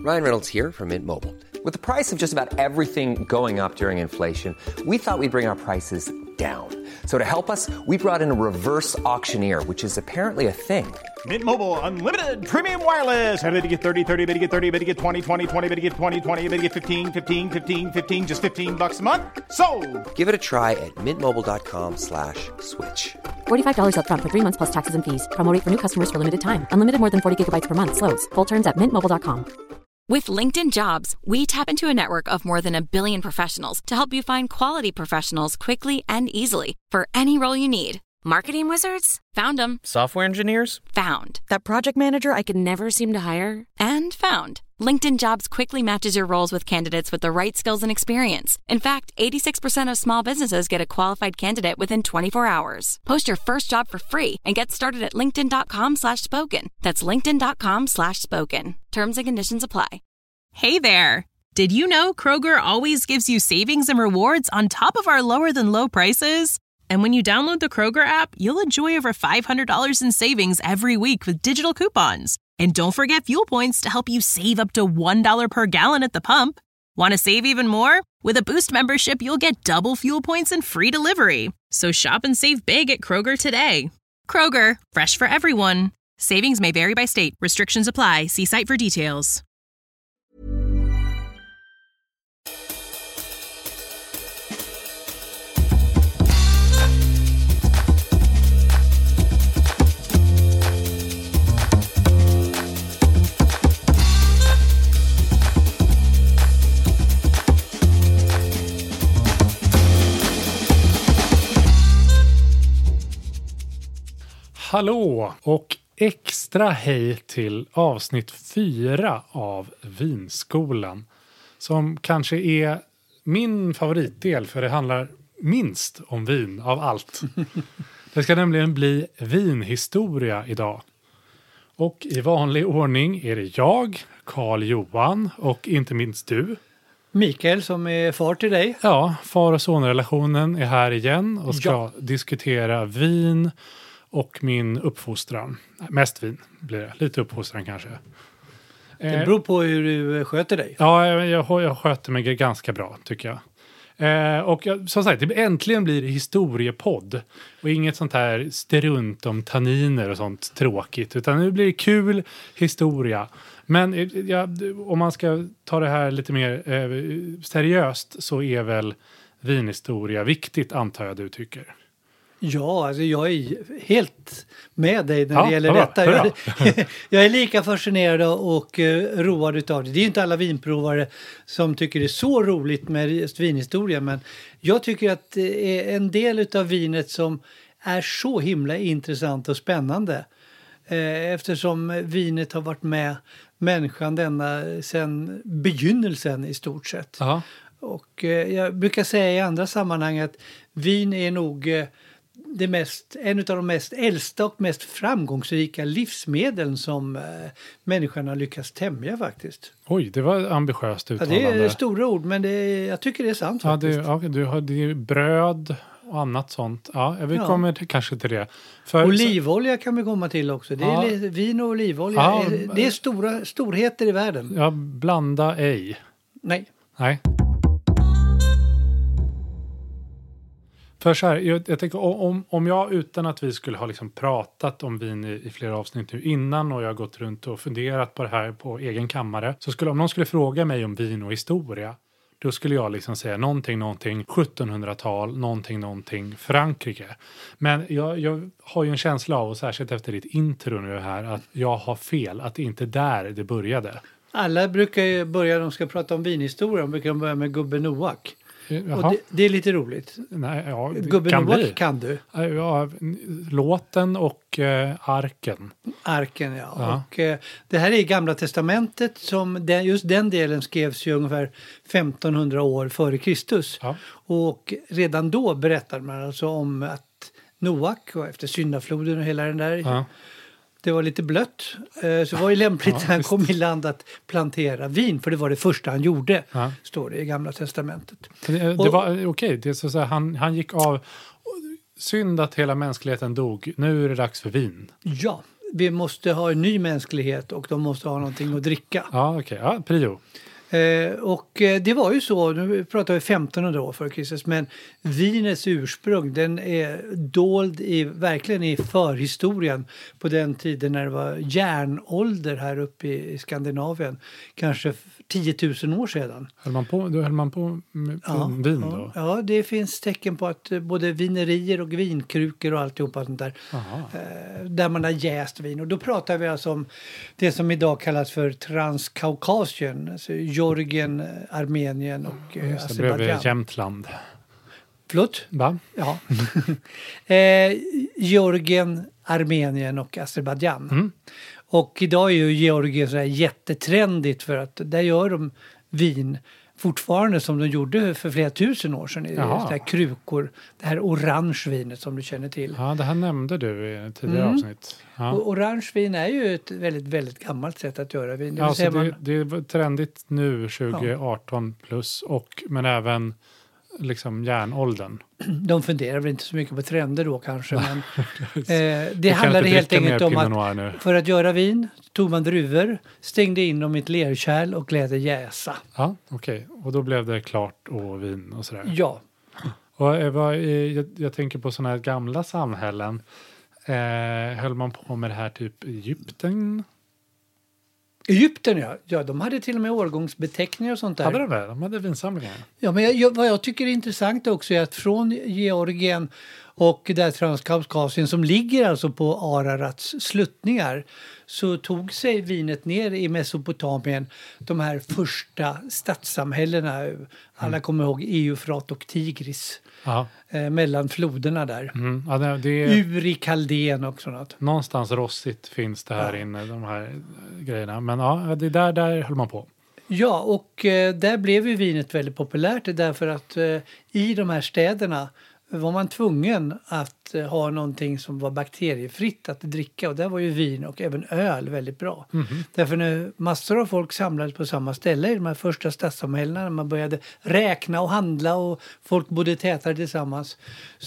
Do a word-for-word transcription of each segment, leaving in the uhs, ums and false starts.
Ryan Reynolds here from Mint Mobile. With the price of just about everything going up during inflation, we thought we'd bring our prices down. So to help us, we brought in a reverse auctioneer, which is apparently a thing. Mint Mobile Unlimited Premium Wireless. How to get thirty, thirty, how to get thirty, how to get twenty, twenty, twenty, how to get twenty, twenty, how to get fifteen, fifteen, fifteen, fifteen, just fifteen bucks a month? Sold! Give it a try at mintmobile.com slash switch. forty-five dollars up front for three months plus taxes and fees. Promo rate for new customers for limited time. Unlimited more than forty gigabytes per month. Slows full terms at mint mobile dot com. With LinkedIn Jobs, we tap into a network of more than a billion professionals to help you find quality professionals quickly and easily for any role you need. Marketing wizards? Found them. Software engineers? Found. That project manager I could never seem to hire? And found. LinkedIn Jobs quickly matches your roles with candidates with the right skills and experience. In fact, eighty-six percent of small businesses get a qualified candidate within twenty-four hours. Post your first job for free and get started at linkedin.com slash spoken. That's linkedin.com slash spoken. Terms and conditions apply. Hey there. Did you know Kroger always gives you savings and rewards on top of our lower than low prices? And when you download the Kroger app, you'll enjoy over five hundred dollars in savings every week with digital coupons. And don't forget fuel points to help you save up to one dollar per gallon at the pump. Want to save even more? With a Boost membership, you'll get double fuel points and free delivery. So shop and save big at Kroger today. Kroger, fresh for everyone. Savings may vary by state. Restrictions apply. See site for details. Hallå och extra hej till avsnitt fyra av Vinskolan. Som kanske är min favoritdel för det handlar minst om vin av allt. Det ska nämligen bli vinhistoria idag. Och i vanlig ordning är det jag, Carl Johan och inte minst du. Mikael som är far till dig. Ja, far- och sonrelationen är här igen och ska ja. diskutera vin och min uppfostran. Mest vin blir det. Lite uppfostran kanske. Det beror på hur du sköter dig. Ja, jag, jag, jag sköter mig ganska bra tycker jag. Eh, och jag, som sagt, det, äntligen blir det historiepodd. Och inget sånt här strunt om tanniner och sånt tråkigt. Utan nu blir det kul historia. Men eh, ja, om man ska ta det här lite mer eh, seriöst så är väl vinhistoria viktigt, antar jag du tycker. Ja, alltså jag är helt med dig när ja, det gäller bra, detta. Jag, jag är lika fascinerad och uh, road utav det. Det är ju inte alla vinprovare som tycker det är så roligt med just vinhistoria. Men jag tycker att det är en del utav vinet som är så himla intressant och spännande. Eh, eftersom vinet har varit med människan denna sedan begynnelsen i stort sett. Aha. Och eh, jag brukar säga i andra sammanhang att vin är nog... Eh, Det mest, en av de mest äldsta och mest framgångsrika livsmedlen som eh, människan har lyckats tämja faktiskt. Oj, det var ambitiöst uttalande. Ja, det är stora ord, men det, jag tycker det är sant ja, faktiskt. Det, ja, du har det är bröd och annat sånt. Ja, vi ja. kommer till, kanske till det. För, olivolja kan vi komma till också. Det ja. är vin och olivolja. Ja, är, det är stora storheter i världen. Ja, blanda ej. Nej. Nej. För så här, jag, jag tänker om, om jag utan att vi skulle ha liksom pratat om vin i, i flera avsnitt nu innan och jag har gått runt och funderat på det här på egen kammare. Så skulle, om någon skulle fråga mig om vin och historia, då skulle jag liksom säga någonting, någonting sjuttonhundratal, någonting, någonting Frankrike. Men jag, jag har ju en känsla av, och särskilt efter ditt intro nu här, att jag har fel, att det inte är där det började. Alla brukar ju börja, de ska prata om vinhistoria, de brukar börja med gubben Noak. Jaha. Och det, det är lite roligt. Nej, ja, Gubben kan Noak bli. kan du. Ja, låten och eh, arken. Arken, ja. ja. Och, eh, det här är Gamla testamentet som den, just den delen skrevs ju ungefär femtonhundra år före Kristus. Ja. Och redan då berättade man alltså om att Noak, och efter syndafloden och hela den där... Ja. Det var lite blött, så var det lämpligt ja, när han kom i land att plantera vin. För det var det första han gjorde, ja. står det i Gamla testamentet. Det, det och, var okej, okay, det är så att säga, han, han gick av, synd att hela mänskligheten dog, nu är det dags för vin. Ja, vi måste ha en ny mänsklighet och de måste ha någonting att dricka. Ja, okej. Okay. Ja, prio. Eh, och eh, det var ju så, nu pratar vi femtonhundra år före Kristus, men vinets ursprung, den är dold i, verkligen i förhistorien på den tiden när det var järnålder här uppe i, i Skandinavien. Kanske tio tusen år sedan. Höll man på, då höll man på med ja, vin då? Ja, ja, det finns tecken på att både vinerier och vinkrukor och alltihopa sånt där. Eh, där man har jäst vin. Och då pratar vi alltså om det som idag kallas för Transkaukasien. Alltså Georgien, Armenien och eh, Just det, bredvid Jämtland. Förlåt? Va? Ja. eh, Georgien, Armenien och Azerbaijan. Mm. Och idag är ju Georgien så här jättetrendigt för att där gör de vin fortfarande som de gjorde för flera tusen år sedan. I så här krukor, det här orange vinet som du känner till. Ja, det här nämnde du i tidigare mm. avsnitt. Ja. Och orange vin är ju ett väldigt, väldigt gammalt sätt att göra vin. Det, ja, så man... det, det är trendigt nu tjugo arton ja. plus, och, men även liksom järnåldern. De funderar väl inte så mycket på trender då kanske. Men, eh, det handlade helt enkelt om att för att göra vin tog man druvor, stängde in dem i ett lerkärl och lät det jäsa. Ja, okej. Okay. Och då blev det klart och vin och sådär. Ja. Och jag, jag, jag tänker på sådana här gamla samhällen. Eh, höll man på med det här typ Egypten? Egypten, ja. ja. De hade till och med årgångsbeteckningar och sånt där. Hade de det? De hade vinsamlingar. Ja, men jag, vad jag tycker är intressant också är att från Georgien och där Transkaukasien som ligger alltså på Ararats sluttningar så tog sig vinet ner i Mesopotamien, de här första stadssamhällena. Alla kommer ihåg Eufrat och Tigris. Eh, mellan floderna där. Mm. Ja, det, det är... Ur i Kaldén och sånt. Någonstans rossigt finns det här ja. inne, de här grejerna. Men ja, det där, där höll man på. Ja, och eh, där blev ju vinet väldigt populärt därför att eh, i de här städerna var man tvungen att eh, ha någonting som var bakteriefritt att dricka. Och där var ju vin och även öl väldigt bra. Mm-hmm. Därför när massor av folk samlades på samma ställe i de här första stadssamhällena, när man började räkna och handla och folk bodde tätare tillsammans,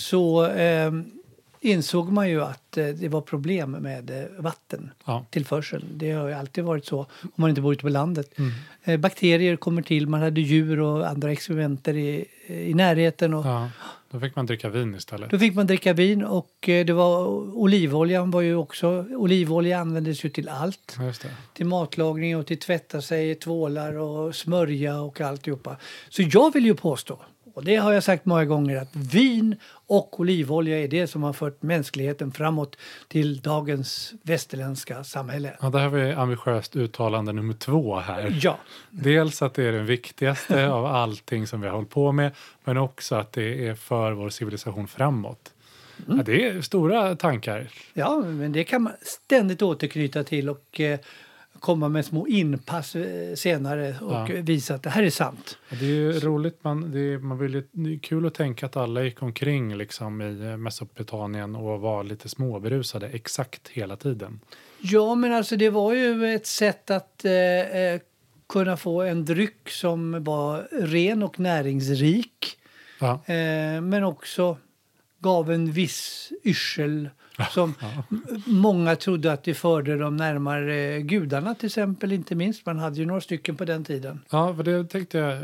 så eh, insåg man ju att eh, det var problem med eh, vatten ja. tillförsel. Det har ju alltid varit så om man inte bor ute på landet. Mm. Eh, bakterier kommer till, man hade djur och andra experimenter i, i närheten. Och, ja. Då fick man dricka vin istället. Då fick man dricka vin och eh, det var olivoljan var ju också, olivolja användes ju till allt. Just det. Till matlagning och till tvätta sig, tvålar och smörja och alltihopa. Så jag vill ju påstå, och det har jag sagt många gånger, att vin och olivolja är det som har fört mänskligheten framåt till dagens västerländska samhälle. Ja, det här var ambitiöst uttalande nummer två här. Ja. Dels att det är den viktigaste av allting som vi har hållit på med, men också att det är för vår civilisation framåt. Mm. Ja, det är stora tankar. Ja, men det kan man ständigt återknyta till och eh, komma med små inpass senare och ja. visa att det här är sant. Det är ju roligt, man, det är, man vill ju, det är kul att tänka att alla gick omkring liksom i Mesopotamien och var lite småberusade exakt hela tiden. Ja, men alltså det var ju ett sätt att eh, kunna få en dryck som var ren och näringsrik. Ja. Eh, men också gav en viss yrsel som ja. många trodde att det förde dem närmare gudarna till exempel, inte minst. Man hade ju några stycken på den tiden. Ja, för det tänkte jag,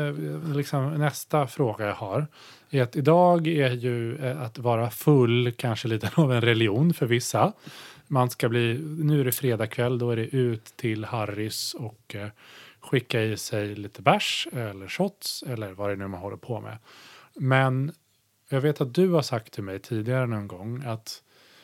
liksom, nästa fråga jag har är att idag är ju att vara full kanske lite av en religion för vissa. Man ska bli, nu är det fredag kväll, då är det ut till Harrys och eh, skicka i sig lite bärs eller shots eller vad det nu man håller på med. Men jag vet att du har sagt till mig tidigare någon gång att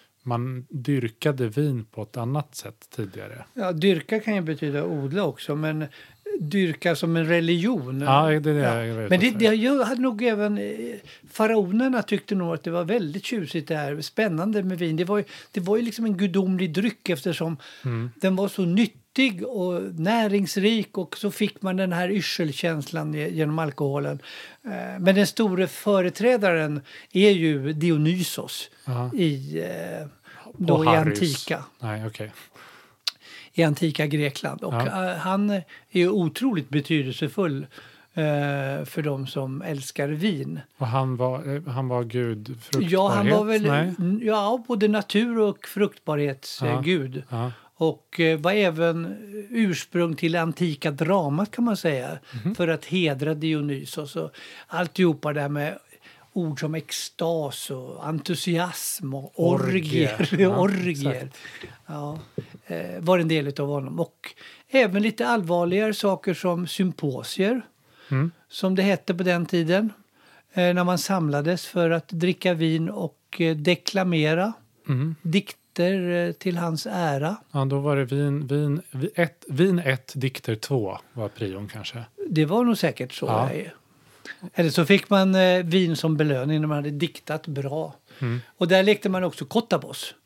man dyrkade vin på ett annat sätt tidigare. Ja, dyrka kan ju betyda odla också, men dyrka som en religion. Ja, det är det ja. jag vet. Men det, det jag hade nog även faraonerna tyckte nog att det var väldigt tjusigt det här, spännande med vin. Det var ju, det var ju liksom en gudomlig dryck eftersom mm. den var så nyttig och näringsrik, och så fick man den här yrselkänslan genom alkoholen. Men den stora företrädaren är ju Dionysos Aha. i då i antika. Nej, okej. Okay. I antika Grekland. Och ja. han är ju otroligt betydelsefull eh, för de som älskar vin. Och han var, han var gud fruktbarhet? Ja, han var väl Nej. ja, både natur- och fruktbarhetsgud. Ja. Ja. Och eh, var även ursprung till antika dramat kan man säga. Mhm. För att hedra Dionysos. Och alltihopa där med ord som extas och entusiasm och orgier. Orgie. Ja, orgier. exakt. Ja, eh, var en del av honom. Och även lite allvarligare saker som symposier. Mm. Som det hette på den tiden. Eh, när man samlades för att dricka vin och eh, deklamera. Mm. Dikter eh, till hans ära. Ja, då var det vin, vin, vi- ett, vin ett, dikter två var prion kanske. Det var nog säkert så. Ja. Ja. Eller så fick man eh, vin som belöning när man hade diktat bra. Mm. Och där lekte man också Kotabos.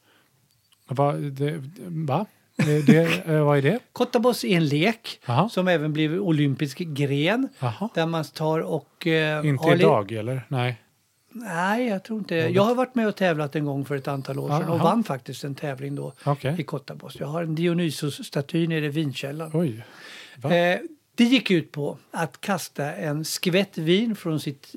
Va? Det, va? Det, det, eh, vad är det? Kotabos är en lek Jaha. som även blev olympisk gren. Jaha. Där man tar och... Eh, Inte har li- idag, eller? Nej. Nej, jag tror inte. Jag har varit med och tävlat en gång för ett antal år sedan. Och Jaha. vann faktiskt en tävling då Okej. i Kotabos. Jag har en Dionysos-staty nere i vinkällaren. Oj. Va? Eh, det gick ut på att kasta en skvätt vin från sitt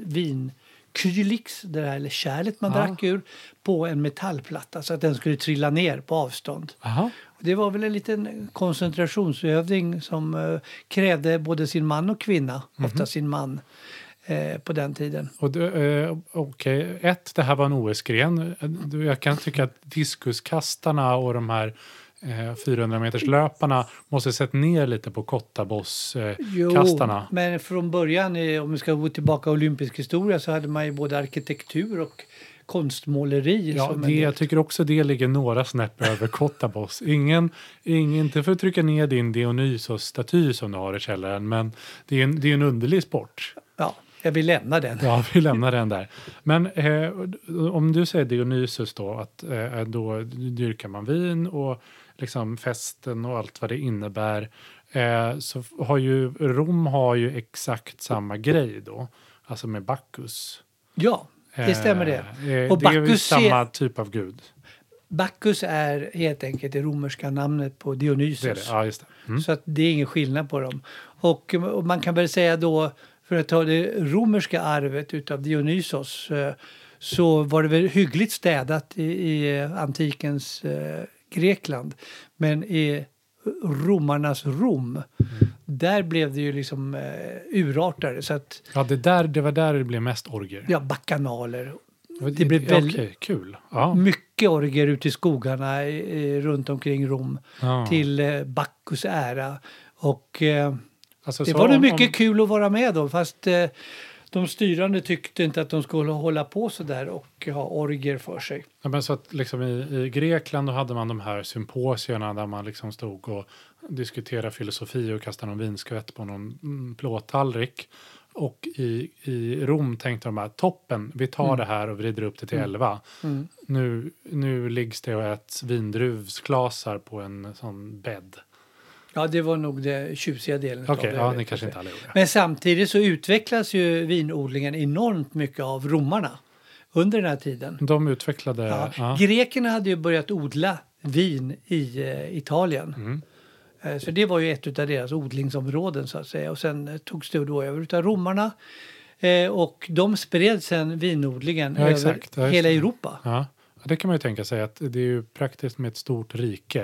vinkylix, det där eller kärlet man Ja. drack ur, på en metallplatta så att den skulle trilla ner på avstånd. Aha. Och det var väl en liten koncentrationsövning som eh, krävde både sin man och kvinna, Mhm. ofta sin man, eh, på den tiden. Och det, eh, okej, ett, det här var en O S-gren. Du, Jag kan tycka att diskuskastarna och de här eh, fyrahundra meters löparna måste sett ner lite på Kottaboss-kastarna. Men från början, eh, om vi ska gå tillbaka till olympisk historia, så hade man ju både arkitektur och konstmåleri. Ja, som det, en del. jag tycker också det ligger några snäpp över Kottaboss. Ingen, ingen, inte för att trycka ner din Dionysos-staty som du har i källaren, men det är en, det är en underlig sport. Ja, jag vill lämna den. Ja, vi lämnar den där. Men eh, om du säger Dionysos då, att eh, då dyrkar man vin och liksom festen och allt vad det innebär, eh, så har ju Rom har ju exakt samma grej då, alltså med Bacchus. Ja, det stämmer det. Eh, Och det är ju Bacchus samma är- typ av gud. Bacchus är helt enkelt det romerska namnet på Dionysos. Det är det. Ja, just det. Mm. Så att det är ingen skillnad på dem. Och, och man kan väl säga då, för att ta det romerska arvet utav Dionysos, eh, så var det väl hyggligt städat i, i eh, antikens eh, Grekland. Men i romarnas Rom, Mm. där blev det ju liksom eh, urartade. Så att, Ja, det, där, det var där det blev mest orger. ja, baccanaler. det, det blev ja, väldigt- Okej, kul. Ja. Mycket orger ute i skogarna eh, runt omkring Rom Ja. till eh, Bacchus ära. Och eh, Alltså, det så var nog om- mycket om- kul att vara med då, fast eh, de styrande tyckte inte att de skulle hålla på så där och ha orger för sig. Ja, men så att liksom i, i Grekland då hade man de här symposierna där man liksom stod och diskuterade filosofi och kastade någon vinskvätt på någon mm, plåttallrik. Och i, i Rom tänkte de att toppen, vi tar det här och vrider upp det till elva. Mm. Nu, nu liggs det och äts vindruvsklasar på en sån bädd. Ja, det var nog det tjusiga delen. Okej, av det. ja, jag ni vet kanske inte. inte alla gjorde det. Men samtidigt så utvecklas ju vinodlingen enormt mycket av romarna under den här tiden. De utvecklade... Ja. Ja. Grekerna hade ju börjat odla vin i eh, Italien. Mm. Eh, Så det var ju ett av deras odlingsområden så att säga. Och sen eh, togs det då över utav romarna. Eh, och de spred sen vinodlingen Ja, över exakt. Ja, just hela det. Europa. Ja, det kan man ju tänka sig att det är ju praktiskt med ett stort rike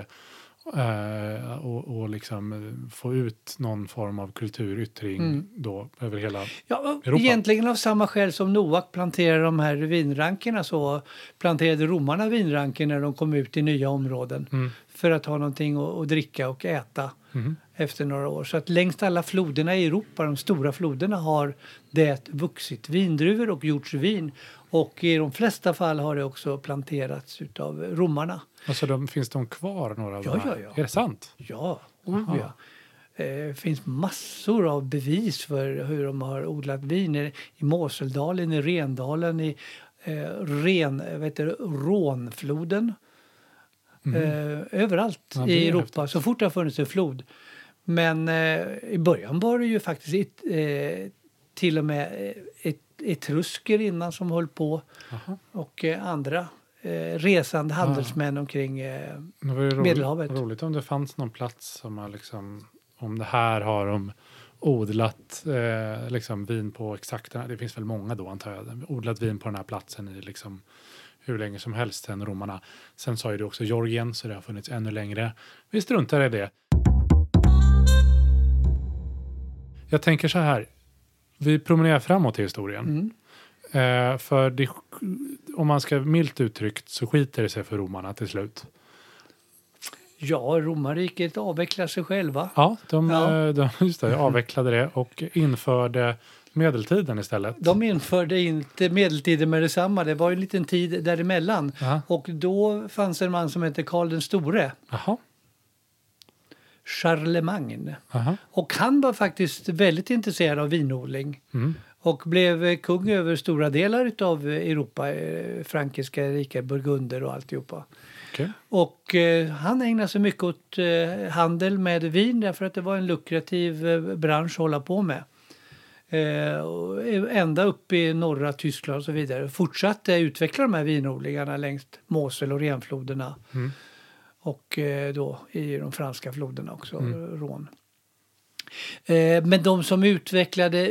eh, och, och liksom eh, få ut någon form av kulturyttring Mm. då över hela... Ja, och Europa. egentligen av samma skäl som Noak planterade de här vinrankerna, så planterade romarna vinranker när de kom ut i nya områden. Mm. För att ha någonting att, att dricka och äta Mhm. efter några år. Så att längs alla floderna i Europa, de stora floderna, har det vuxit vindruvor och gjorts vin. Och i de flesta fall har det också planterats utav romarna. Alltså de, finns de kvar några av Ja, de här? ja, ja. Är det sant? Ja, oh, Aha. ja. Det finns massor av bevis för hur de har odlat vin i, i Moseldalen, i Rendalen, i eh, Ren, vet du, Rånfloden. Eh, överallt Ja, det i är Europa, häftigt. så fort det har funnits en flod. Men eh, i början var det ju faktiskt ett, eh, till och med eh, ett, etrusker innan som höll på. Aha. Och eh, andra eh, resande handelsmän omkring eh, Det var ju roligt, Medelhavet. roligt om det fanns någon plats som har liksom... Om det här har de odlat eh, liksom vin på exakt den här, det finns väl många då antar jag, odlat vin på den här platsen i liksom hur länge som helst sen romarna. Sen sa ju du också Georgien, så det har funnits ännu längre. Vi struntar i det. Jag tänker så här, vi promenerar framåt i historien. Mm. Eh, för det, om man ska milt uttryckt så skiter det sig för romarna till slut. Ja, romarriket avvecklar sig själva. Ja, de, Ja. de just det, avvecklade det och införde medeltiden istället. De införde inte medeltiden med detsamma. Det var en liten tid däremellan. Aha. Och då fanns en man som hette Karl den store. Jaha. Charlemagne. Aha. Och han var faktiskt väldigt intresserad av vinodling. Mm. Och blev kung över stora delar av Europa. eh, Frankiska riket, Burgunder och alltihopa. Okay. Och eh, han ägnade sig mycket åt eh, handel med vin därför att det var en lukrativ eh, bransch att hålla på med. Eh, och ända upp i norra Tyskland och så vidare. Fortsatte utveckla de här vinodlingarna längs Mosel och Renfloderna. Mm. Och eh, då i de franska floderna också, Mm. Rhône. Eh, men de som utvecklade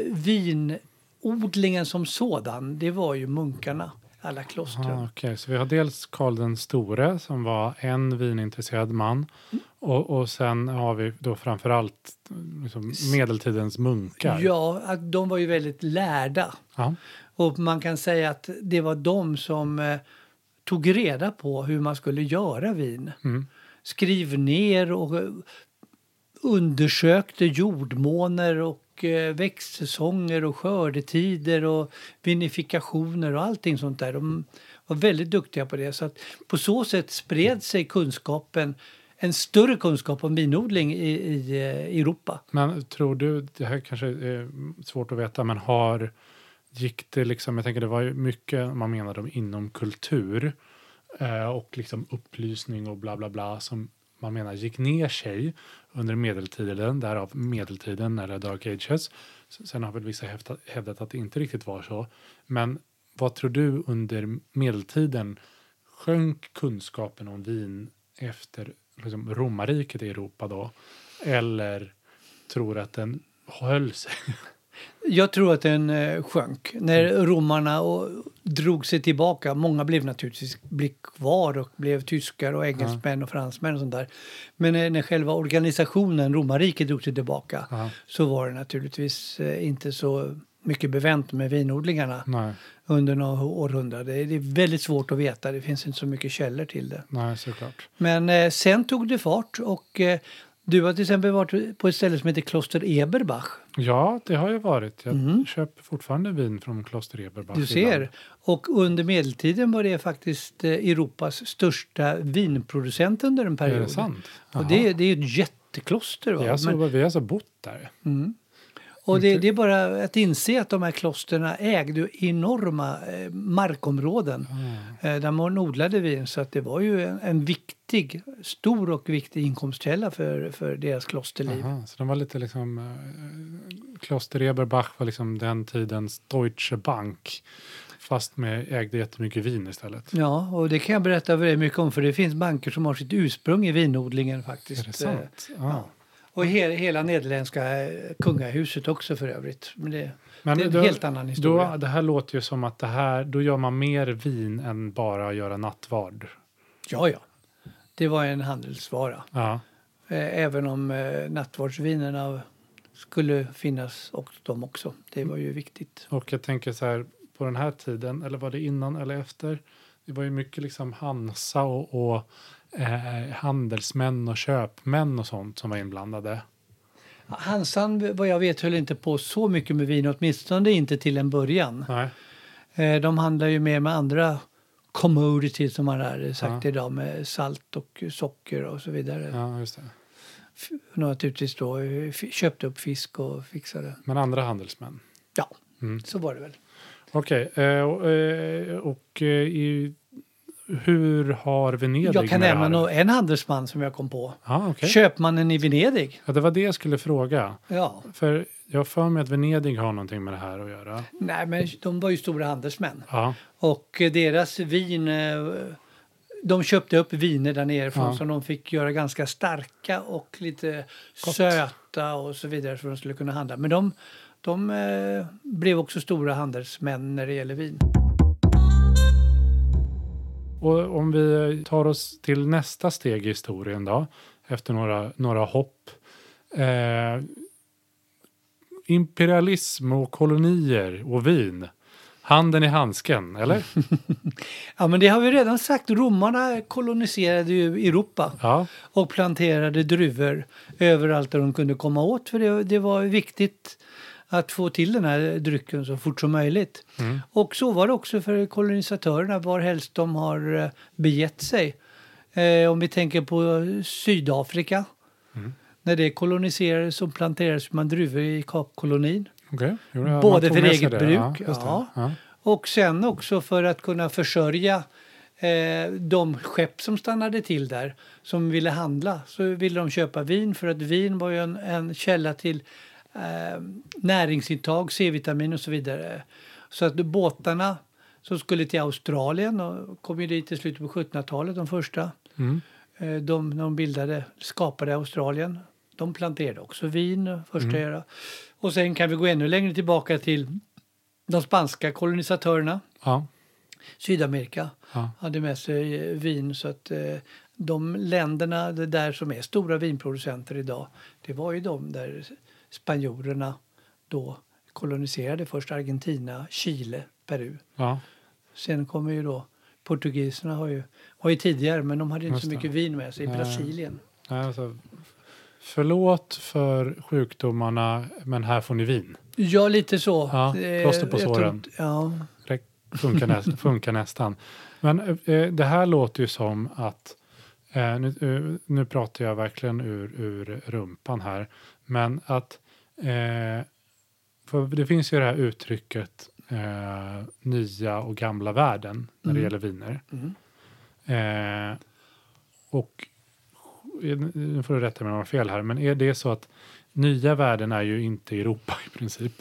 vinodlingen som sådan, det var ju munkarna. Alla klostren. Ah, okay. Så vi har dels Karl den store som var en vinintresserad man. Och, och sen har vi då framförallt liksom medeltidens munkar. Ja, att de var ju väldigt lärda. Ja. Och man kan säga att det var de som eh, tog reda på hur man skulle göra vin. Mm. Skriv ner och eh, undersökte jordmåner och eh, växtsäsonger och skördetider och vinifikationer och allting sånt där. De var väldigt duktiga på det. Så att på så sätt spred sig kunskapen, en större kunskap om vinodling i, i eh, Europa. Men tror du, det här kanske är svårt att veta, men har, gick det liksom, jag tänker det var ju mycket man menade om inom kultur eh, och liksom upplysning och bla bla bla som man menar gick ner sig under medeltiden, därav medeltiden eller Dark Ages. Sen har väl vissa hävdat, hävdat att det inte riktigt var så. Men vad tror du under medeltiden sjönk kunskapen om vin efter liksom, romarriket i Europa då? Eller tror att den höll sig? Jag tror att den eh, sjönk när romarna och, drog sig tillbaka. Många blev naturligtvis blev kvar och blev tyskar och engelsmän och fransmän och sånt där. Men när, när själva organisationen, romarriket, drog sig tillbaka Ja. så var det naturligtvis eh, inte så mycket bevänt med vinodlingarna Nej, under några århundraden. Det är, det är väldigt svårt att veta. Det finns inte så mycket källor till det. nej såklart. Men eh, sen tog det fart och eh, du har till exempel varit på ett ställe som heter Kloster Eberbach. Ja, det har jag varit. Jag Mm. köper fortfarande vin från Kloster Eberbach. Du ser. ibland. Och under medeltiden var det faktiskt eh, Europas största vinproducent under en period. Är det sant? Och Jaha. det, det är ju ett jättekloster. Va? Vi har alltså, Men, vi har alltså bott där. och det, det är bara att inse att de här klosterna ägde enorma eh, markområden eh, där man odlade vin. Så att det var ju en, en viktig, stor och viktig inkomstkälla för, för deras klosterliv. Aha, så de var lite liksom... Eh, Kloster Eberbach var liksom den tidens Deutsche Bank. Fast med ägde jättemycket vin istället. Ja, och det kan jag berätta väldigt mycket om för det finns banker som har sitt ursprung i vinodlingen faktiskt. Är det sant? Eh, Ja. Och he- hela nederländska eh, kungahuset också för övrigt. Men det, Men det är en då- helt annan historia. Då, det här låter ju som att det här, då gör man mer vin än bara att göra nattvard. Ja, ja. Det var en handelsvara. Ja. Eh, Även om eh, nattvardsvinerna skulle finnas och de också. Det var ju viktigt. Och jag tänker så här, på den här tiden, eller var det innan eller efter? Det var ju mycket liksom Hansa och, och eh, handelsmän och köpmän och sånt som var inblandade. Hansan, vad jag vet, höll inte på så mycket med vin. Åtminstone inte till en början. Nej. Eh, De handlar ju mer med andra commodities som man har sagt Ja. idag. Med salt och socker och så vidare. Ja, just det. F- Naturligtvis då eh, f- köpte upp fisk och fixade. Men andra handelsmän. Ja, Mm. så var det väl. Okej, eh, och, eh, och eh, i, hur har Venedig Jag kan med det nämna här? nå- en handelsman som jag kom på. Ja, okej. Köpmannen i Venedig. Ja, det var det jag skulle fråga. Ja. För jag har för mig att Venedig har någonting med det här att göra. Nej, men de var ju stora handelsmän. Ja, Och eh, deras vin eh, de köpte upp viner där nerifrån Ja. som de fick göra ganska starka och lite söta och så vidare för att de skulle kunna handla. Men de, de eh, blev också stora handelsmän när det gäller vin. Och om vi tar oss till nästa steg i historien då, efter några, några hopp. Eh, imperialism och kolonier och vin. Handen i handsken, eller? Ja, men det har vi redan sagt. Romarna koloniserade ju Europa Ja. och planterade druvor överallt där de kunde komma åt. För det, det var viktigt att få till den här drycken så fort som möjligt. Mm. Och så var det också för kolonisatörerna var helst de har eh, begett sig. Eh, om vi tänker på Sydafrika. Mm. När det koloniserades så planterades man druvor i Kapkolonin. Okay. Jo, ja, Både man tog för med sig eget det. bruk, Ja, just det. ja. Ja. Och sen också för att kunna försörja eh, de skepp som stannade till där. Som ville handla. Så ville de köpa vin för att vin var ju en, en källa till eh, näringsintag, C-vitamin och så vidare. Så att båtarna som skulle till Australien och kom ju dit i slutet på sjuttonhundratalet, de första. Mm. Eh, de, de bildade, skapade Australien. De planterade också vin första Mm. era. Och sen kan vi gå ännu längre tillbaka till de spanska kolonisatörerna. Ja. Sydamerika Ja. hade med sig vin så att eh, de länderna det där som är stora vinproducenter idag, det var ju de där spanjorerna då koloniserade först Argentina, Chile, Peru. Ja. Sen kommer ju då portugiserna har ju, var ju tidigare men de hade inte Just så det. mycket vin med sig i Nej. Brasilien. Alltså, förlåt för sjukdomarna, men här får ni vin. Ja, lite så. Ja, Eh, plåster på jag tror- såren. Ja. Det funkar, näst, funkar nästan. Men eh, det här låter ju som att, eh, nu, eh, nu pratar jag verkligen ur, ur rumpan här, men att, eh, för det finns ju det här uttrycket eh, nya och gamla världen när det Mm. gäller viner. Mm. Eh, och nu får du rätta mig om jag har fel här, men är det så att nya världen är ju inte Europa i princip?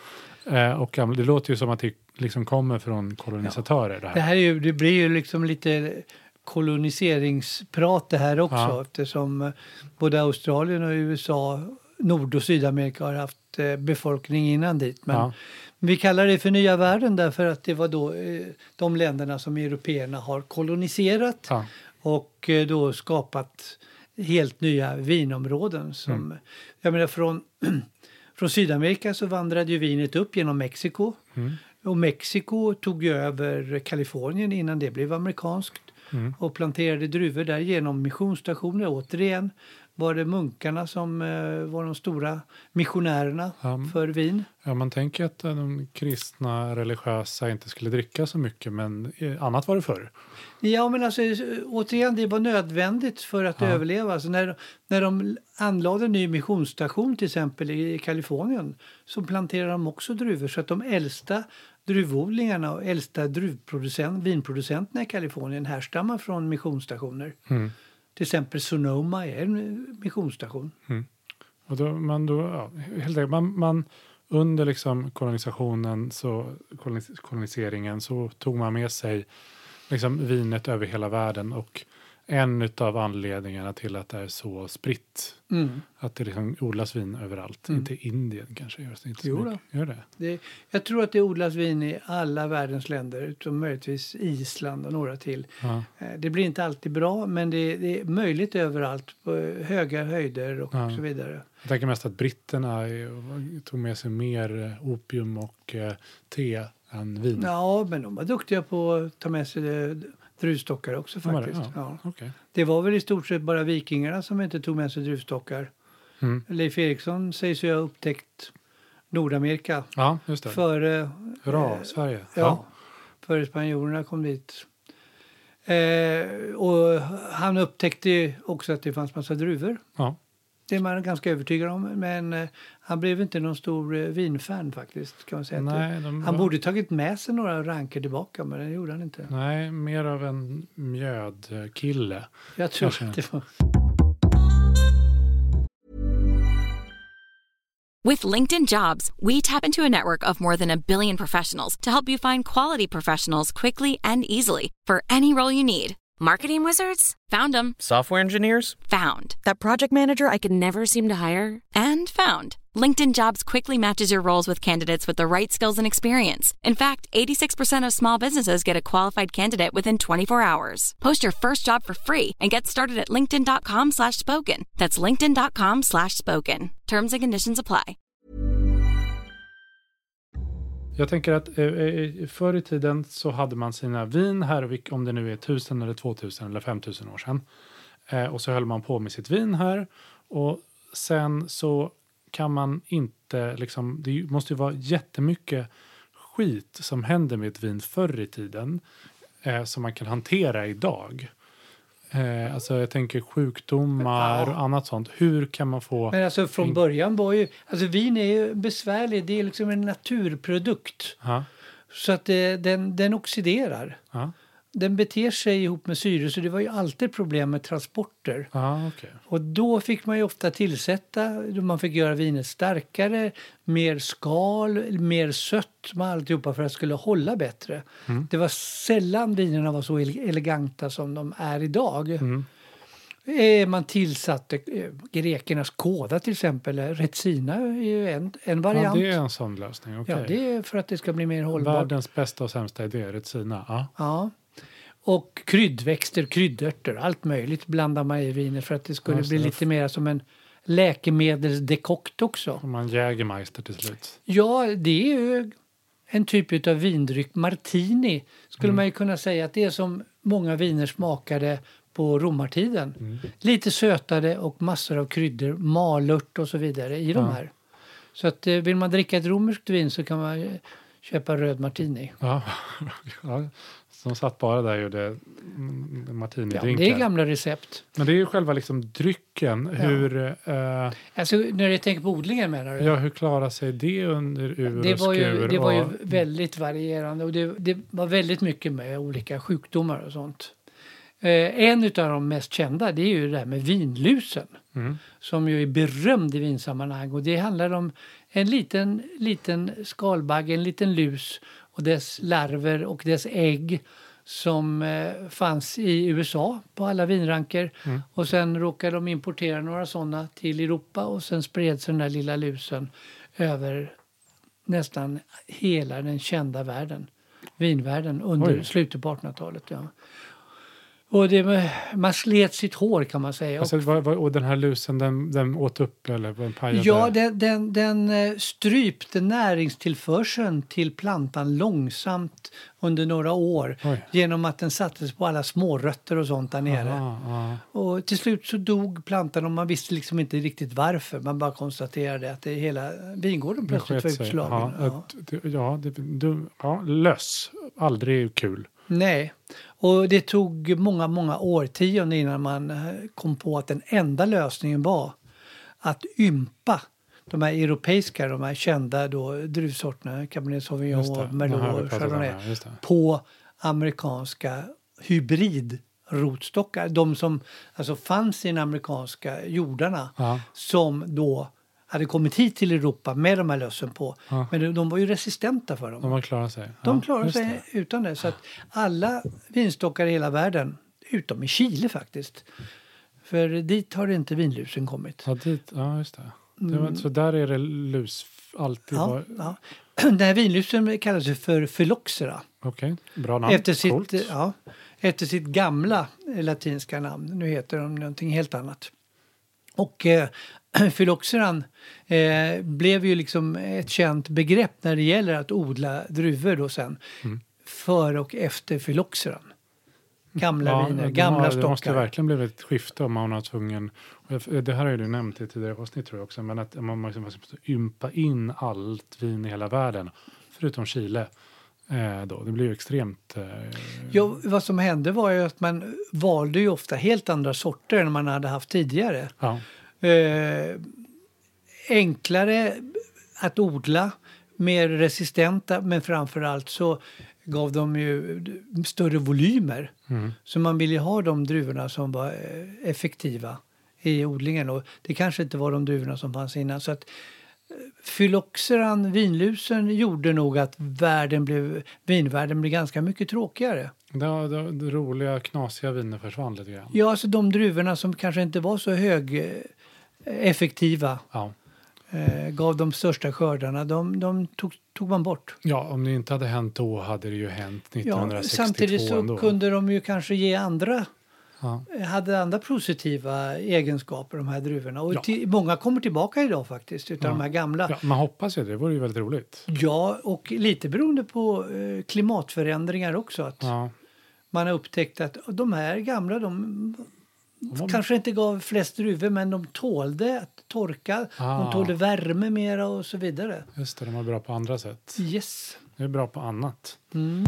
Eh, och gamla, det låter ju som att det liksom kommer från kolonisatörer det här. Det här är ju, det blir ju liksom lite koloniseringsprat det här också Ja. eftersom eh, både Australien och U S A, Nord- och Sydamerika har haft eh, befolkning innan dit. Men Ja. vi kallar det för nya världen därför att det var då eh, de länderna som européerna har koloniserat Ja. och eh, då skapat helt nya vinområden. Som, Mm. jag menar från, från Sydamerika så vandrade ju vinet upp genom Mexiko. Mm. Och Mexiko tog ju över Kalifornien innan det blev amerikanskt. Mm. Och planterade druvor där genom missionsstationer. Återigen var det munkarna som eh, var de stora missionärerna Ja. för vin. Ja, man tänker att eh, de kristna religiösa inte skulle dricka så mycket, men eh, annat var det förr. Ja, men alltså återigen, det var nödvändigt för att Ja. överleva. Alltså när, när de anlade en ny missionsstation till exempel i Kalifornien så planterade de också druvor så att de äldsta druvodlingarna och äldsta druvproducent, vinproducenterna i Kalifornien härstammar från missionsstationer. Mm. Till exempel Sonoma är en missionsstation. Och då, man då, ja, helt enkelt, man, man under liksom kolonisationen, så, kolonis, koloniseringen, så tog man med sig liksom vinet över hela världen, och en av anledningarna till att det är så spritt, Mm. att det liksom odlas vin överallt, Mm. inte Indien kanske görs det inte så Jo då. mycket. Gör det? Det, jag tror att det odlas vin i alla världens länder, utom möjligtvis Island och några till. Ja. Eh, Det blir inte alltid bra, men det, det är möjligt överallt på höga höjder och Ja. så vidare. Jag tänker mest att britterna är- tog med sig mer eh, opium och eh, te än vin. Ja, men de var duktiga på att ta med sig eh, druvstockar också De var det? faktiskt. Ja. Ja. Okej. Det var väl i stort sett bara vikingarna som inte tog med sig druvstockar. Mm. Leif Eriksson sägs ju ha upptäckt Nordamerika Ja, just det. före Hurra, eh, Sverige. Ja, före spanjorerna kom dit. Eh, och han upptäckte ju också att det fanns massa druvor. Ja. Det är man ganska övertygad om. Men eh, han blev inte någon stor eh, vinfan faktiskt. Kan man säga. Nej, de Han var- borde tagit med sig några ranker tillbaka, men det gjorde han inte. Nej, mer av en mjödkille. Jag tror Kanske. att det var... With LinkedIn Jobs, we tap into a network of more than a billion professionals to help you find quality professionals quickly and easily for any role you need. Marketing wizards? Found them. Software engineers? Found. That project manager I could never seem to hire? And found. LinkedIn Jobs quickly matches your roles with candidates with the right skills and experience. In fact, eighty-six percent of small businesses get a qualified candidate within twenty-four hours. Post your first job for free and get started at linkedin.com slash spoken. That's linkedin.com slash spoken. Terms and conditions apply. Jag tänker att eh, förr i tiden så hade man sina vin här, om det nu är tusen eller tvåtusen eller femtusen år sedan. Eh, och så höll man på med sitt vin här. Och sen så kan man inte, liksom, det måste ju vara jättemycket skit som händer med ett vin förr i tiden. Eh, som man kan hantera idag. Eh, alltså jag tänker sjukdomar och annat sånt. Hur kan man få... Men alltså från början var ju... Alltså vin är ju besvärligt. Det är liksom en naturprodukt. Ja. Så att det, den, den oxiderar. Ja. Den beter sig ihop med syre. Så det var ju alltid problem med transporter. Ja, okay. Och då fick man ju ofta tillsätta. Man fick göra vinet starkare. Mer skal, mer sött. Med alltihopa för att det skulle hålla bättre. Mm. Det var sällan vinerna var så eleganta som de är idag. Mm. Eh, man tillsatte eh, grekernas kåda till exempel. Retsina är ju en, en variant. Ja, det är en sån lösning. Okay. Ja, det är för att det ska bli mer hållbart. Världens bästa och sämsta idé, Retsina. Ja. Ja. Och kryddväxter, kryddörter, allt möjligt blandar man i vinet för att det skulle ja, bli lite mer som en läkemedelsdekokt också. Som man Jägermeister till slut. Ja, det är ju en typ av vindryck. Martini skulle mm. man ju kunna säga att det är som många viner smakade på romartiden. Mm. Lite sötade och massor av kryddor, malört och så vidare i ja. de här. Så att vill man dricka ett romerskt vin så kan man köpa röd martini. Ja, ja. Som satt bara där och gjorde martini-drinkar. Ja, det är gamla recept. Men det är ju själva liksom drycken. Ja. Hur, eh, alltså när jag tänker på odlingen menar du? Ja, hur klarar sig det under ur det och var skur? Ju, det och... var ju väldigt varierande och det, det var väldigt mycket med olika sjukdomar och sånt. Eh, en av de mest kända det är ju det här med vinlusen. Mm. Som ju är berömd i vinsammanhang. Och det handlar om en liten, liten skalbagge, en liten lus och dess larver och dess ägg som eh, fanns i U S A på alla vinranker. Mm. Och sen råkade de importera några sådana till Europa och sen spreds den där lilla lusen över nästan hela den kända världen, vinvärlden under Oj. slutet på artonhundratalet. Ja. Och det, man slet sitt hår kan man säga. Alltså, och, och den här lusen, den, den åt upp eller pajade? Ja, den, den, den strypte näringstillförseln till plantan långsamt under några år. Oj. Genom att den sattes på alla smårötter och sånt där nere. Aha, aha. Och till slut så dog plantan och man visste liksom inte riktigt varför. Man bara konstaterade att det hela vingården plötsligt var utslagen. Ja, ja. ja, det, du, ja, löss. Aldrig kul. Nej, och det tog många, många årtionden innan man kom på att den enda lösningen var att ympa de här europeiska, de här kända då, druvsorterna, Cabernet Sauvignon, Merlot och Chardonnay, på amerikanska hybridrotstockar. De som alltså fanns i de amerikanska jordarna ja. som då hade kommit hit till Europa med de här lössen på. Ja. Men de var ju resistenta för dem. De har klarat sig. De ja, klarade sig det. utan det. Så att alla vinstockar i hela världen, utom i Chile faktiskt. För dit har inte vinlusen kommit. Ja, dit, ja just det. det var, mm. Så där är det lus alltid ja, var... ja. Den här vinlusen kallas för Phylloxera. Okej, okay. Bra namn. Efter sitt, ja, efter sitt gamla latinska namn. Nu heter de någonting helt annat. Och eh, Phylloxeran eh, blev ju liksom ett känt begrepp när det gäller att odla druvor då sen. Mm. Före och efter Phylloxeran. Gamla ja, viner, gamla har, stockar. Det måste verkligen bli ett skifte om man har tvungen... Det här har ju du nämnt i tidigare avsnitt tror jag också. Men att man måste ympa in allt vin i hela världen. Förutom Chile. Eh, då. Det blir ju extremt... Eh... Ja, vad som hände var ju att man valde ju ofta helt andra sorter än man hade haft tidigare. Ja. Eh, enklare att odla, mer resistenta, men framförallt så gav de ju större volymer. Mm. Så man ville ha de druvorna som var effektiva i odlingen. Och det kanske inte var de druvorna som fanns innan. Så att Phylloxeran, vinlusen, gjorde nog att världen blev, vinvärlden blev ganska mycket tråkigare. Det, det, det roliga, knasiga viner försvann lite grann. Ja, alltså de druvorna som kanske inte var så hög eh, effektiva, Ja. eh, gav de största skördarna, de, de tog, tog man bort. Ja, om det inte hade hänt då hade det ju hänt Ja, nittonhundrasextiotvå samtidigt så ändå. kunde de ju kanske ge andra, Ja. hade andra positiva egenskaper, de här druvorna. Och Ja. till, många kommer tillbaka idag faktiskt, utav Ja. de här gamla. Ja, man hoppas ju det, det vore ju väldigt roligt. Ja, och lite beroende på eh, klimatförändringar också. Att Ja. man har upptäckt att de här gamla, de var- kanske inte gav flest druvor, men de tålde att torka. Ah. De tålde värme mera och så vidare. Just det, de är bra på andra sätt. Yes. Det är bra på annat. Mm.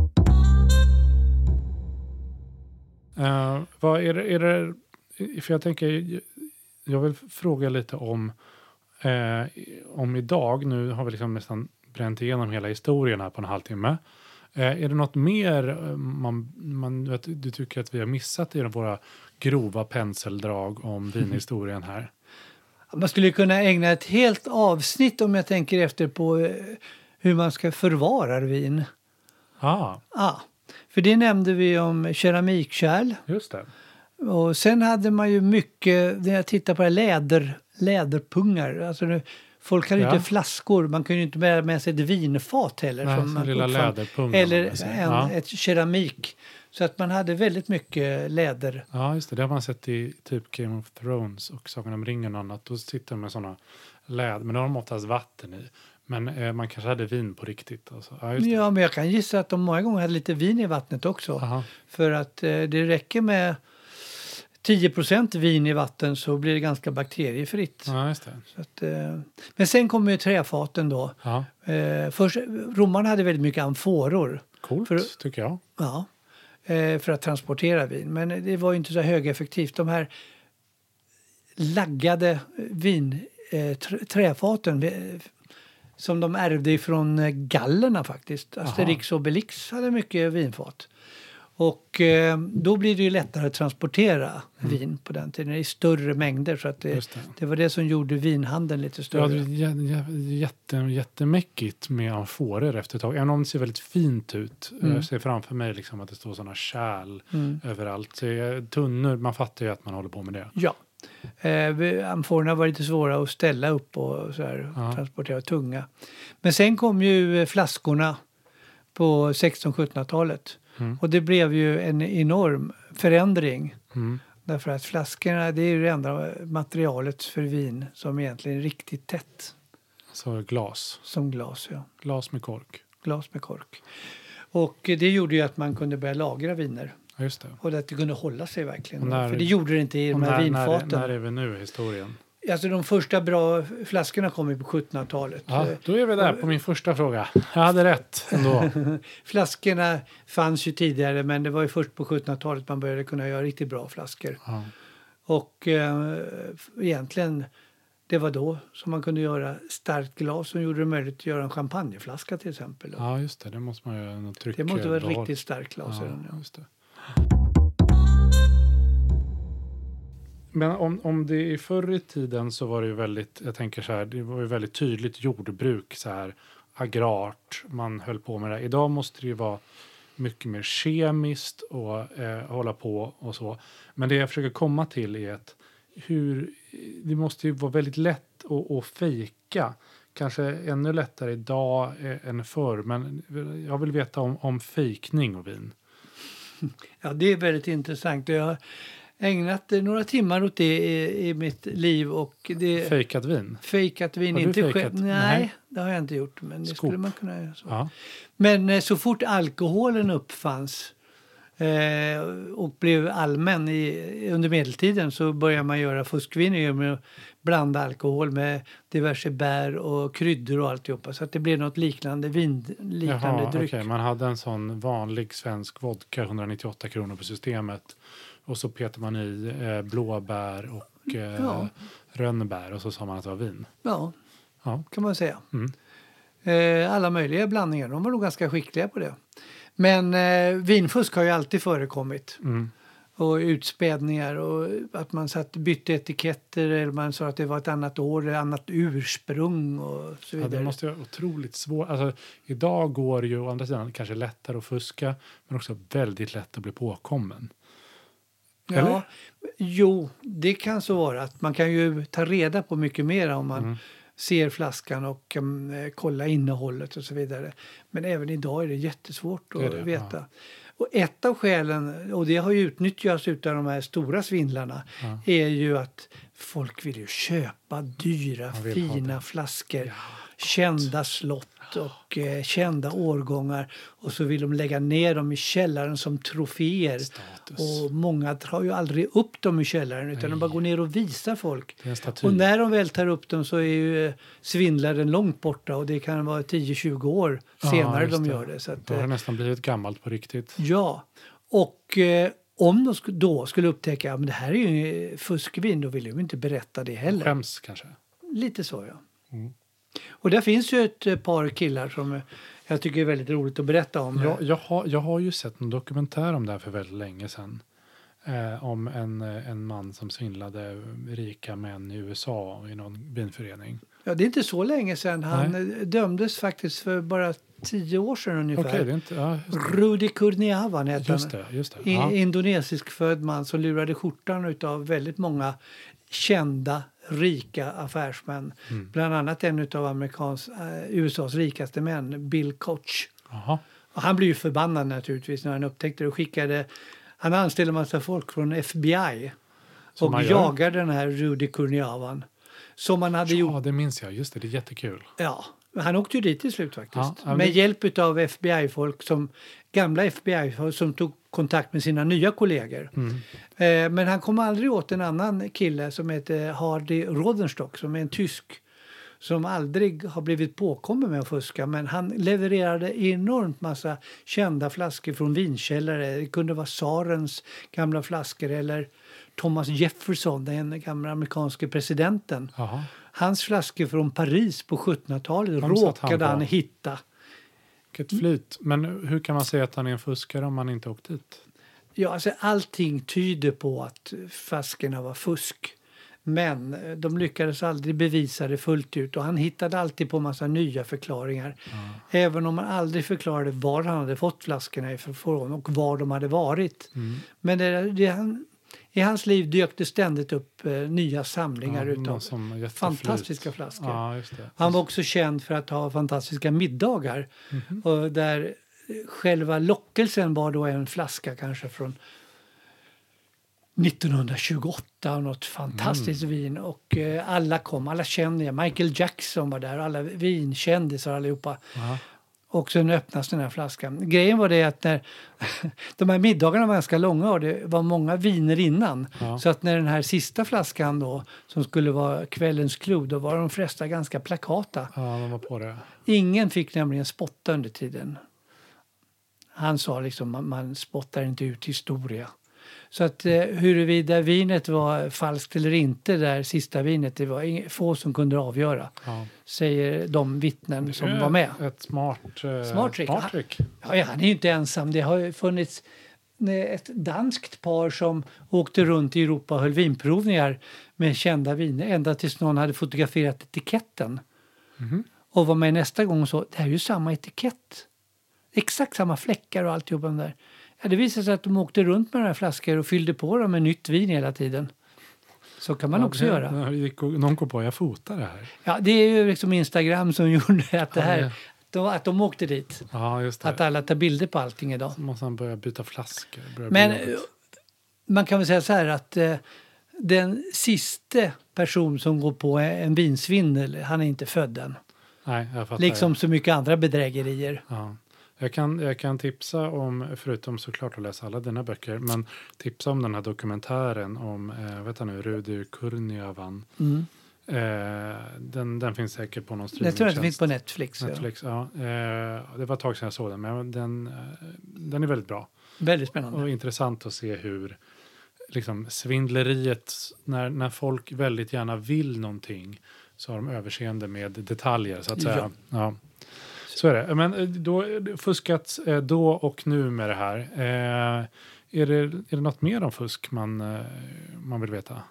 Uh, vad är det, är det, för jag tänker, jag vill fråga lite om, eh, om idag, nu har vi liksom nästan bränt igenom hela historien här på en halvtimme. Eh, är det något mer eh, man, man, vet, du tycker att vi har missat i våra grova penseldrag om vinhistorien här? Man skulle kunna ägna ett helt avsnitt, om jag tänker efter, på eh, hur man ska förvara vin. Ja, Ah, för det nämnde vi om keramikkärl. just det. Och sen hade man ju mycket, när jag tittar på det, läder, läderpungar. Alltså nu, folk hade ju Ja. inte flaskor, man kunde ju inte bära med sig ett vinfat heller. Nej, som så man lilla uppfann. läderpung, Eller om man säger. en, Ja. ett keramik. Så att man hade väldigt mycket läder. Ja, just det. Det har man sett i typ Game of Thrones och Sagan om ringen och annat. Då sitter de med sådana läder, men då har de oftast vatten i. Men eh, man kanske hade vin på riktigt. Alltså. Ja, just det. Ja, men jag kan gissa att de många gånger hade lite vin i vattnet också. Aha. För att eh, det räcker med tio procent vin i vatten så blir det ganska bakteriefritt. Ja, just det. Så att, eh, men sen kommer ju träfaten då. Ja, Eh, först, romarna hade väldigt mycket amforor. coolt För- tycker jag. Ja, eh, för att transportera vin. Men det var ju inte så högeffektivt. De här laggade vin, eh, tr- träfaten eh, som de ärvde ifrån eh, gallerna faktiskt. Asterix och Obelix hade mycket vinfat. Och eh, då blir det ju lättare att transportera vin på den tiden i större mängder. Så att det, Just det. det. var det som gjorde vinhandeln lite Ja, större. det är jä- jä- jätte, jättemäckigt med amforer efter ett tag. Även om det ser väldigt fint ut. Mm. Jag ser framför mig liksom att det står sådana kärl Mm. överallt. Så jag- tunnor, man fattar ju att man håller på med det. Ja. Eh, vi- amforerna var lite svåra att ställa upp och så här, Ja. transportera tunga. Men sen kom ju eh, flaskorna på sexton-sjuttonhundratalet. Mm. Och det blev ju en enorm förändring. Mm. Därför att flaskorna, det är ju det enda materialet för vin som egentligen är riktigt tätt. Så glas. Som glas, ja. Glas med kork. Glas med kork. Och eh, det gjorde ju att man kunde börja lagra viner. Ja, just det. Och att det kunde hålla sig verkligen. Och när- För det gjorde det inte i Och de här när, vinfaten. när, när är vi nu i historien? Alltså de första bra flaskorna kom ju på sjuttonhundratalet. Ja, Eh, då är vi där på min första fråga. Jag hade rätt ändå. Flaskorna fanns ju tidigare, men det var ju först på sjuttonhundratalet man började kunna göra riktigt bra flaskor. Ja. Och eh, egentligen, det var då som man kunde göra starkt glas som gjorde det möjligt att göra en champagneflaska till exempel. Ja, just det. Det måste man ju något tryck. Det måste vara ett behåll- riktigt starkt glas. i den, Ja, ja. just det. Men om, om det i förr i tiden så var det ju väldigt, jag tänker så här, det var ju väldigt tydligt jordbruk så här, agrart, man höll på med det. Idag måste det ju vara mycket mer kemiskt och eh, hålla på och så. Men det jag försöker komma till är att hur, det måste ju vara väldigt lätt att, att fejka. Kanske ännu lättare idag eh, än förr, men jag vill veta om, om fejkning och vin. Ja, det är väldigt intressant. Jag har ägnat eh, några timmar åt det i, i mitt liv. Och det, Fejkat vin? fejkat vin. Har du Inte fejkat? själv. Nej, Nej. det har jag inte gjort. Men det Skop. skulle man kunna göra så. Ja. Men eh, så fort alkoholen uppfanns eh, och blev allmän i, under medeltiden så började man göra fuskvin med att blanda alkohol med diverse bär och kryddor och alltihopa. Så att det blev något liknande vin, liknande Jaha, dryck. okej. Man hade en sån vanlig svensk vodka, etthundranittioåtta kronor på systemet. Och så petar man i eh, blåbär och eh, Ja. rönnbär och så sa man att det var vin. Ja, Ja. kan man säga. Mm. Eh, alla möjliga blandningar. De var nog ganska skickliga på det. Men eh, vinfusk har ju alltid förekommit. Mm. och utspädningar och att man satt, bytte etiketter eller man sa att det var ett annat år, ett annat ursprung och så vidare. Ja, det måste vara otroligt svårt. Alltså, idag går det ju å andra sidan kanske lättare att fuska men också väldigt lätt att bli påkommen. Eller? Ja, jo, det kan så vara. Att man kan ju ta reda på mycket mer om man mm. ser flaskan och kan eh, kolla innehållet och så vidare. Men även idag är det jättesvårt att det det, veta. Ja. Och ett av skälen, och det har ju utnyttjats utav de här stora svindlarna, ja. är ju att folk vill ju köpa dyra, fina flaskor, ja, kända slott och eh, kända årgångar. Och så vill de lägga ner dem i källaren som troféer. Status. Och många tar ju aldrig upp dem i källaren utan Nej. de bara går ner och visar folk. Och när de väl tar upp dem så är ju eh, svindlaren långt borta och det kan vara tio tjugo år senare ja, de gör det. Så att, det har nästan blivit gammalt på riktigt. Ja, och eh, om de sk- då skulle upptäcka att ja, det här är ju fuskvin, då vill de inte berätta det heller. Skäms kanske. Lite så, ja. Mm. Och där finns ju ett par killar som jag tycker är väldigt roligt att berätta om. Jag, jag, har, jag har ju sett en dokumentär om det här för väldigt länge sedan. Eh, om en, en man som svindlade rika män i U S A i någon vinförening. Ja, det är inte så länge sedan. Han Nej. dömdes faktiskt för bara tio år sedan ungefär. Okay, det är inte, ja, Rudi Kurniawan heter just det, just det. han. Indonesisk född man som lurade skjortan utav väldigt många kända rika affärsmän. Mm. Bland annat en av amerikans, uh, U S A:s rikaste män, Bill Koch. Aha. Och han blev ju förbannad naturligtvis när han upptäckte det och skickade, han anställde en massa folk från F B I som och jagade den här Rudi Kurniawan. Som han hade ja, gjort. Ja, det minns jag. Just det, det är jättekul. Ja, han åkte ju dit till slut faktiskt. Ja, ja, med det... hjälp av F B I-folk, som gamla F B I-folk som tog kontakt med sina nya kollegor. Mm. Eh, men han kom aldrig åt en annan kille som heter Hardy Rodenstock, som är en tysk som aldrig har blivit påkommen med att fuska. Men han levererade enormt massa kända flaskor från vinkällare. Det kunde vara Sarens gamla flaskor eller Thomas Jefferson, den gamla amerikanske presidenten. Aha. Hans flaskor från Paris på sjuttonhundratalet råkade han, han hitta. Vilket flyt. Men hur kan man säga att han är en fuskare om man inte åkt dit? Ja, alltså allting tyder på att flaskorna var fusk. Men de lyckades aldrig bevisa det fullt ut. Och han hittade alltid på en massa nya förklaringar. Mm. Även om han aldrig förklarade var han hade fått flaskorna ifrån och var de hade varit. Mm. Men det, det, han, i hans liv dök det ständigt upp eh, nya samlingar ja, utav fantastiska flaskor. Ja, just det. Han var också känd för att ha fantastiska middagar. Mm-hmm. Och där själva lockelsen var då en flaska kanske från nittonhundratjugoåtta och något fantastiskt mm. vin. Och eh, alla kom, alla kände. Michael Jackson var där, alla vinkändisar allihopa. Aha. Och sen öppnas den här flaskan. Grejen var det att när de här middagarna var ganska långa och det var många viner innan. Ja. Så att när den här sista flaskan då, som skulle vara kvällens klubb, då var de flesta ganska plakata. Ja, de var på det. Ingen fick nämligen spotta under tiden. Han sa liksom, man, man spottar inte ut historia. Så att eh, huruvida vinet var falskt eller inte, där sista vinet, det var ing- få som kunde avgöra. Ja. Säger de vittnen som var med. Ett smart, eh, smart trick. Smart trick. Han, ja, han är ju inte ensam. Det har ju funnits ett danskt par som åkte runt i Europa och höll vinprovningar med kända viner. Ända tills någon hade fotograferat etiketten. Mm-hmm. Och var med nästa gång och så, det här är ju samma etikett. Exakt samma fläckar och alltihop där. Ja, det visade sig att de åkte runt med de här flaskor och fyllde på dem med nytt vin hela tiden. Så kan man ja, också det, göra. Någon kom på, jag fotar det här. Ja, det är ju liksom Instagram som gjorde att det här, ja, de, att de åkte dit. Ja, just det. Att alla tar bilder på allting idag. Så måste man börja byta flaskor. Men man kan väl säga så här att eh, den sista person som går på en vinsvindel, han är inte född än. Nej, jag fattar. Liksom så mycket andra bedrägerier. Ja. Jag kan, jag kan tipsa om, förutom såklart att läsa alla dina böcker, men tipsa om den här dokumentären om, eh, vet jag nu, Rudi Kurniawan. Mm. Eh, den, den finns säkert på någon streamingtjänst. Jag tror att det finns på Netflix. Netflix ja. ja. Eh, det var ett tag sedan jag såg den, men den, eh, den är väldigt bra. Väldigt spännande. Och intressant att se hur liksom, svindleriet, när, när folk väldigt gärna vill någonting, så har de överseende med detaljer, så att säga. Ja. ja. Så är det. Men då fuskats då och nu med det här. Eh, är, det, är det något mer om fusk man, eh, man vill veta?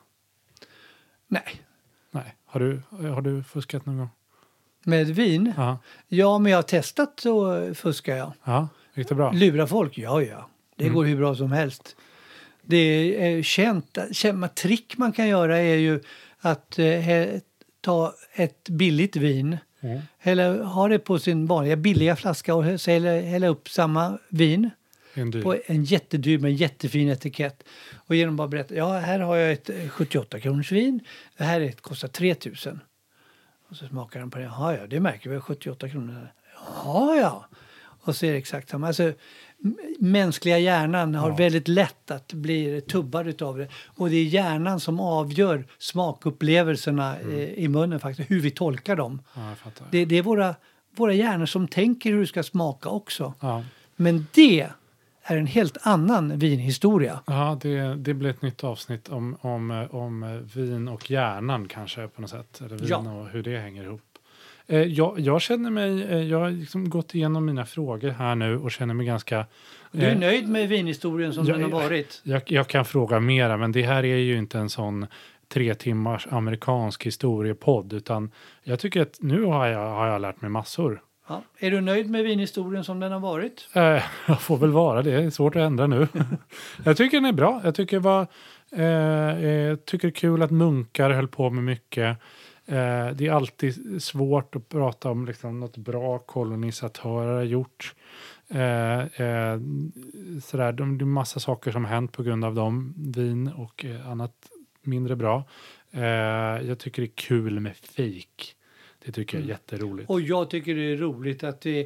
Nej. Nej. Har du, har du fuskat någon gång? Med vin? Ja. Ja, men jag har testat så fuskar jag. Ja, gick det bra? Lura folk? Ja, ja. Det Mm. går hur bra som helst. Det är känt. Känt trick man kan göra är ju att eh, ta ett billigt vin. Mm. Eller ha det på sin vanliga billiga flaska och hälla, hälla upp samma vin. En dyr. På en jättedyr med en jättefin etikett. Och genom bara berätta, ja här har jag ett sjuttioåtta kronors vin. Det här är ett, kostar tre tusen. Och så smakar den på det. Ja, ja, det märker vi, sjuttioåtta kronor. Ja, ja. Och så är det exakt samma. Alltså, m- mänskliga hjärnan har Ja. väldigt lätt att bli tubbad utav det. Och det är hjärnan som avgör smakupplevelserna Mm. eh, i munnen faktiskt. Hur vi tolkar dem. Ja, jag fattar. Det, det är våra, våra hjärnor som tänker hur det ska smaka också. Ja, Men det är en helt annan vinhistoria. ja det, det blir ett nytt avsnitt om, om, om vin och hjärnan kanske på något sätt. Eller vin Ja. och hur det hänger ihop. Eh, jag, jag känner mig, eh, jag har liksom gått igenom mina frågor här nu och känner mig ganska... Du är eh, nöjd med vinhistorien som Ja, den har ja. varit? Jag, jag kan fråga mera, men det här är ju inte en sån tre timmars amerikansk historiepodd, utan jag tycker att nu har jag, har jag lärt mig massor. Ja. Är du nöjd med vinhistorien som den har varit? Eh, jag får väl vara det, det är svårt att ändra nu. Jag tycker den är bra. Jag tycker, var, eh, eh, tycker det är kul att munkar höll på med mycket. Eh, det är alltid svårt att prata om liksom, något bra kolonisatörer har gjort. Eh, eh, sådär, de, det är massa saker som har hänt på grund av dem, vin och eh, annat mindre bra. Eh, jag tycker det är kul med fik. Det tycker jag är jätteroligt. Och jag tycker det är roligt att det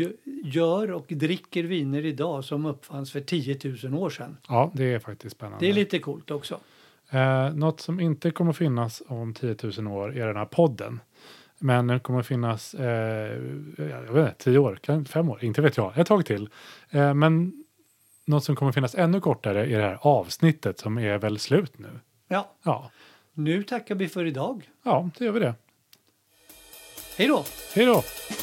gör och dricker viner idag som uppfanns för tio tusen år sedan. Ja, det är faktiskt spännande. Det är lite coolt också. Eh, något som inte kommer finnas om tio tusen år är den här podden. Men den kommer finnas eh, jag vet inte, tio år, kan, fem år, inte vet jag, ett tag till. Eh, men något som kommer finnas ännu kortare är det här avsnittet som är väl slut nu. Ja, Ja, nu tackar vi för idag. ja det gör vi det. Hej då! Hej då!